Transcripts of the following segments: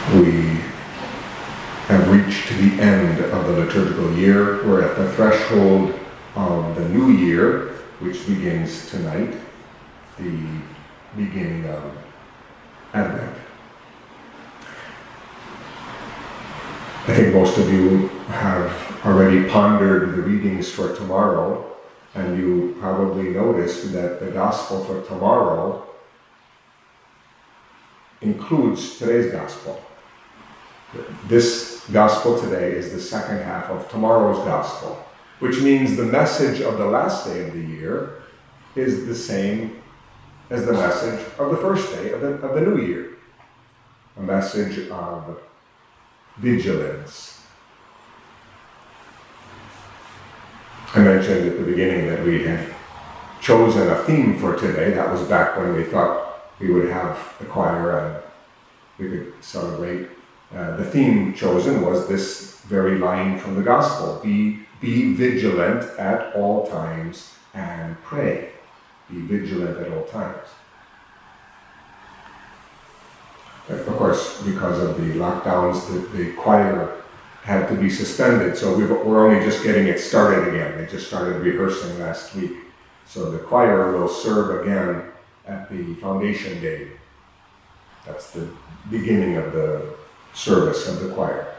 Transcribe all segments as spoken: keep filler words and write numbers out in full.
We have reached the end of the liturgical year. We're at the threshold of the new year, which begins tonight, the beginning of Advent. I think most of you have already pondered the readings for tomorrow, and you probably noticed that the gospel for tomorrow includes today's gospel. This gospel today is the second half of tomorrow's gospel, which means the message of the last day of the year is the same as the message of the first day of the, of the new year. A message of vigilance. I mentioned at the beginning that we had chosen a theme for today. That was back when we thought we would have the choir and we could celebrate. Uh, the theme chosen was this very line from the gospel: be, be vigilant at all times and pray. Be vigilant at all times. Of course, because of the lockdowns, the, the choir had to be suspended, so we we're only just getting it started again. They just started rehearsing last week. So the choir will serve again at the Foundation Day. That's the beginning of the service of the choir.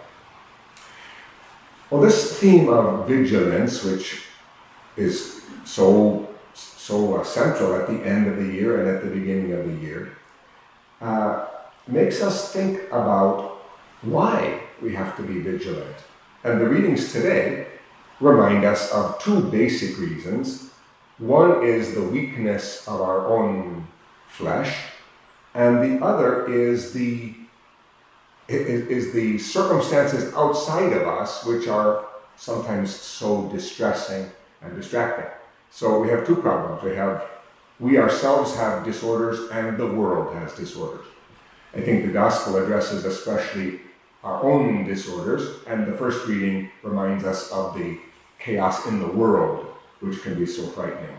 Well, this theme of vigilance, which is so, so uh, central at the end of the year and at the beginning of the year, uh, makes us think about why we have to be vigilant. And the readings today remind us of two basic reasons. One is the weakness of our own flesh, and the other is the is, is the circumstances outside of us, which are sometimes so distressing and distracting. So we have two problems. We have we ourselves have disorders, and the world has disorders. I think the gospel addresses especially our own disorders, and the first reading reminds us of the chaos in the world, which can be so frightening.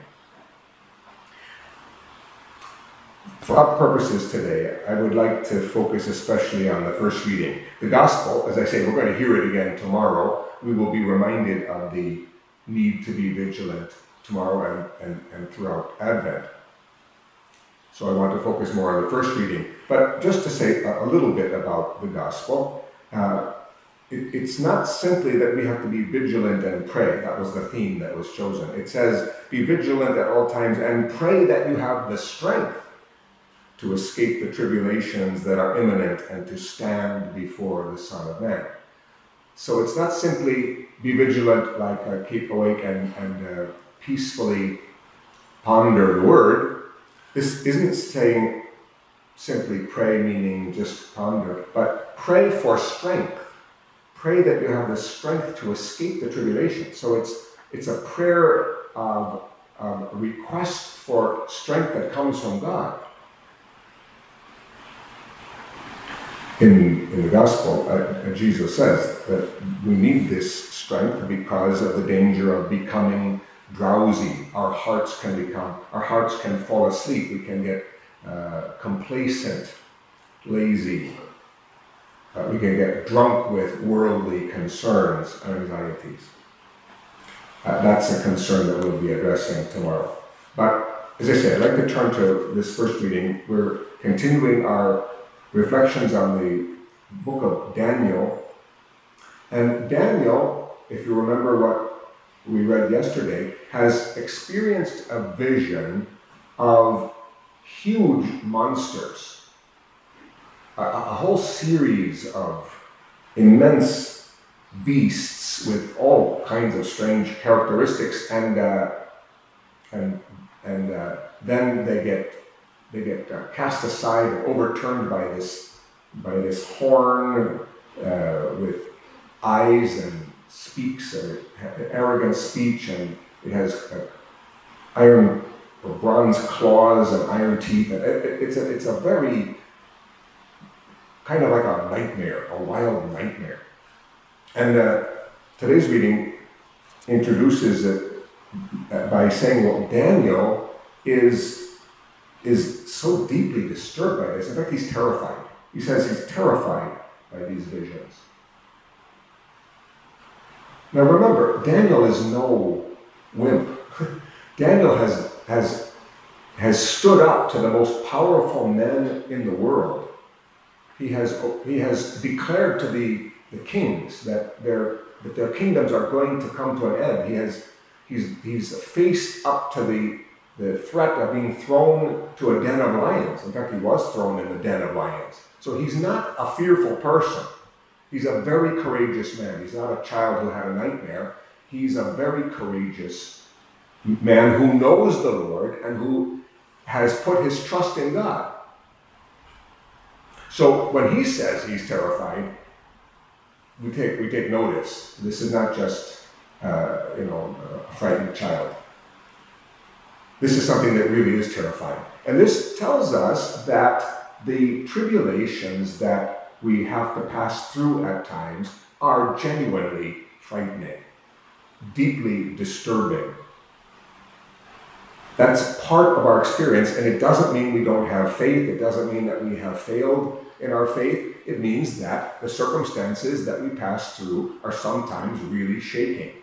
For our purposes today, I would like to focus especially on the first reading. The gospel, as I say, we're going to hear it again tomorrow. We will be reminded of the need to be vigilant tomorrow and, and, and throughout Advent. So I want to focus more on the first reading. But just to say a, a little bit about the gospel, uh, it, it's not simply that we have to be vigilant and pray. That was the theme that was chosen. It says, be vigilant at all times and pray that you have the strength to escape the tribulations that are imminent and to stand before the Son of Man. So it's not simply be vigilant, like uh, keep awake and, and uh, peacefully ponder the word. This isn't saying simply pray, meaning just ponder, but pray for strength. Pray that you have the strength to escape the tribulation. So it's it's a prayer of um, a request for strength that comes from God. In, in the gospel, uh, Jesus says that we need this strength because of the danger of becoming drowsy. Our hearts can become, our hearts can fall asleep. We can get uh, complacent, lazy. Uh, we can get drunk with worldly concerns and anxieties. Uh, that's a concern that we'll be addressing tomorrow. But as I said, I'd like to turn to this first reading. We're continuing our reflections on the book of Daniel. And Daniel, if you remember what we read yesterday, has experienced a vision of huge monsters, a, a whole series of immense beasts with all kinds of strange characteristics, and uh, and and uh, then they get they get uh, cast aside and overturned by this by this horn uh, with eyes and speaks uh, arrogant speech, and it has uh, iron or bronze claws and iron teeth. And it, it, it's a it's a very kind of like a nightmare, a wild nightmare. And uh, today's reading introduces it by saying, well, Daniel is is so deeply disturbed by this. In fact, he's terrified. He says he's terrified by these visions. Now remember, Daniel is no wimp. Daniel has, has, has stood up to the most powerful men in the world. He has, he has declared to the, the kings that their, that their kingdoms are going to come to an end. He has, he's, he's faced up to the, the threat of being thrown to a den of lions. In fact, he was thrown in the den of lions. So he's not a fearful person. He's a very courageous man. He's not a child who had a nightmare. He's a very courageous man who knows the Lord and who has put his trust in God. So when he says he's terrified, we take we take notice. This is not just uh, you know a frightened child. This is something that really is terrifying. And this tells us that the tribulations that we have to pass through at times are genuinely frightening, deeply disturbing. That's part of our experience, and it doesn't mean we don't have faith. It doesn't mean that we have failed in our faith. It means that the circumstances that we pass through are sometimes really shaking.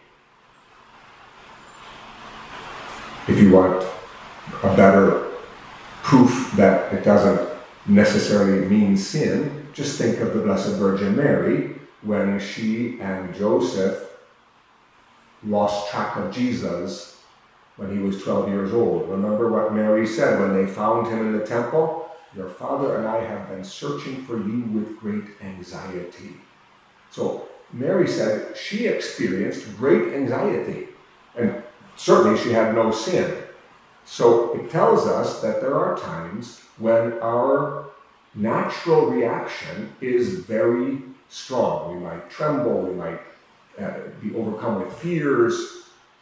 If you want a better proof that it doesn't necessarily mean sin, just think of the Blessed Virgin Mary when she and Joseph lost track of Jesus when he was twelve years old. Remember what Mary said when they found him in the temple? Your father and I have been searching for you with great anxiety. So Mary said she experienced great anxiety, and certainly she had no sin. So it tells us that there are times when our natural reaction is very strong. We might tremble, we might uh, be overcome with fears,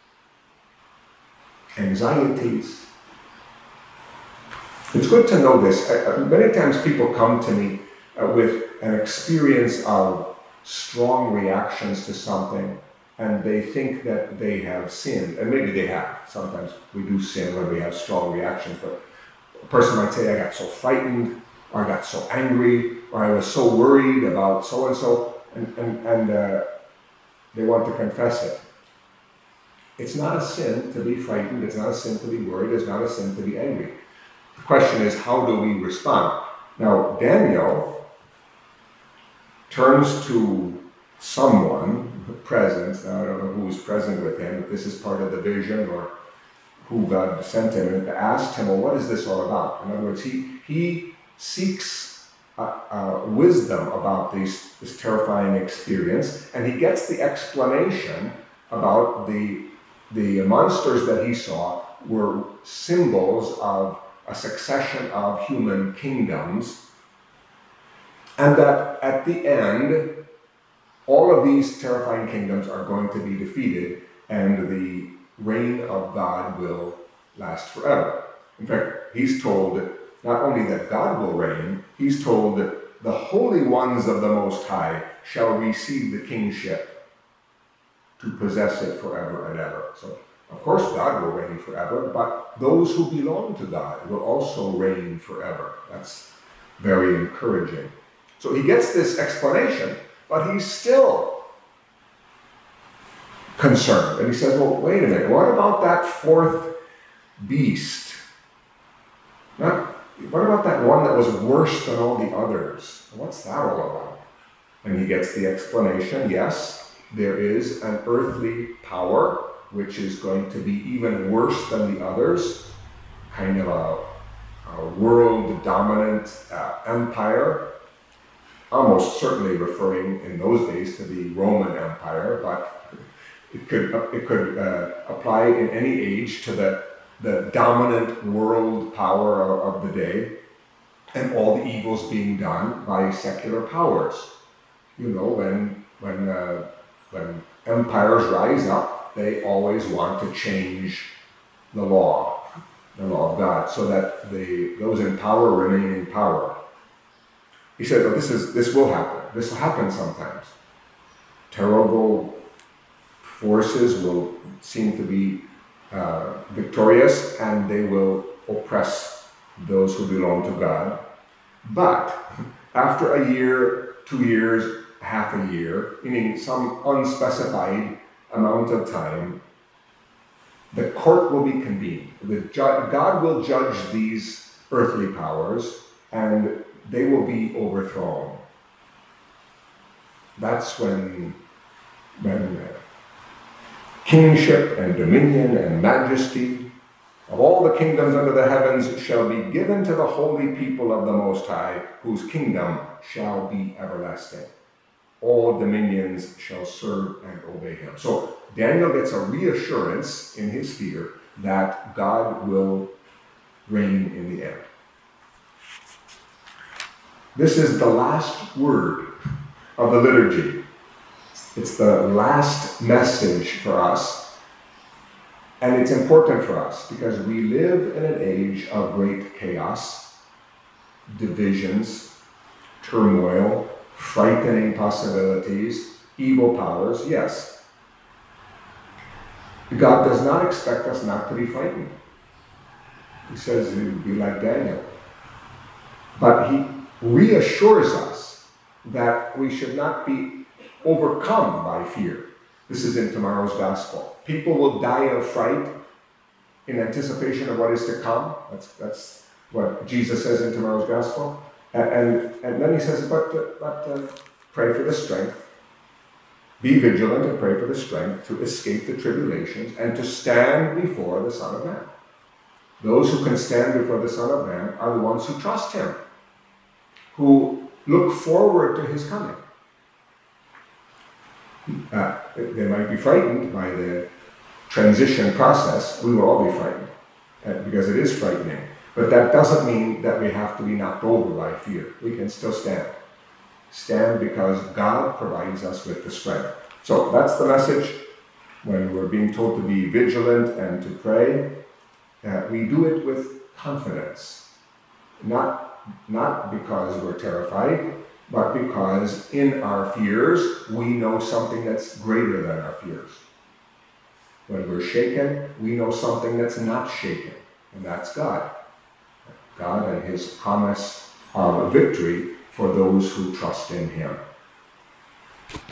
anxieties. It's good to know this. Uh, many times people come to me uh, with an experience of strong reactions to something, and they think that they have sinned, and maybe they have. Sometimes we do sin when we have strong reactions, but a person might say, I got so frightened, or I got so angry, or I was so worried about so-and-so, and, and, and uh, they want to confess it. It's not a sin to be frightened, it's not a sin to be worried, it's not a sin to be angry. The question is, how do we respond? Now, Daniel turns to someone present. Now, I don't know who was present with him, if this is part of the vision or who God sent him, and asked him, well, what is this all about? In other words, he, he seeks uh, uh, wisdom about these, this terrifying experience, and he gets the explanation about the, the monsters that he saw were symbols of a succession of human kingdoms, and that at the end, all of these terrifying kingdoms are going to be defeated, and the reign of God will last forever. In fact, he's told that not only that God will reign, he's told that the holy ones of the Most High shall receive the kingship to possess it forever and ever. So, of course, God will reign forever, but those who belong to God will also reign forever. That's very encouraging. So he gets this explanation, but he's still concerned. And he says, well, wait a minute, what about that fourth beast? Not, what about that one that was worse than all the others? What's that all about? And he gets the explanation. Yes, there is an earthly power which is going to be even worse than the others, kind of a, a world-dominant uh, empire, almost certainly referring in those days to the Roman Empire, but it could it could uh, apply in any age to the, the dominant world power of, of the day, and all the evils being done by secular powers. You know, when when uh, when empires rise up, they always want to change the law, the law of God, so that the those in power remain in power. He said, "Oh, this is this will happen. This will happen sometimes. Terrible forces will seem to be uh, victorious, and they will oppress those who belong to God. But after a year, two years, half a year, meaning some unspecified amount of time, the court will be convened. The ju- God will judge these earthly powers, and they will be overthrown. That's when, when uh, kingship and dominion and majesty of all the kingdoms under the heavens shall be given to the holy people of the Most High, whose kingdom shall be everlasting. All dominions shall serve and obey him. So Daniel gets a reassurance in his fear that God will reign in the end. This is the last word of the liturgy. It's the last message for us. And it's important for us because we live in an age of great chaos, divisions, turmoil, frightening possibilities, evil powers, yes. God does not expect us not to be frightened. He says it would be like Daniel. But he reassures us that we should not be overcome by fear. This is in tomorrow's gospel. People will die of fright in anticipation of what is to come. That's, that's what Jesus says in tomorrow's gospel. And, and, and then he says, but, uh, but uh, pray for the strength. Be vigilant and pray for the strength to escape the tribulations and to stand before the Son of Man. Those who can stand before the Son of Man are the ones who trust him, who look forward to his coming. Uh, they might be frightened by the transition process. We will all be frightened uh, because it is frightening. But that doesn't mean that we have to be knocked over by fear. We can still stand. Stand because God provides us with the strength. So that's the message when we're being told to be vigilant and to pray. Uh, we do it with confidence. Not, not because we're terrified, but because in our fears, we know something that's greater than our fears. When we're shaken, we know something that's not shaken, and that's God. God and his promise of victory for those who trust in him.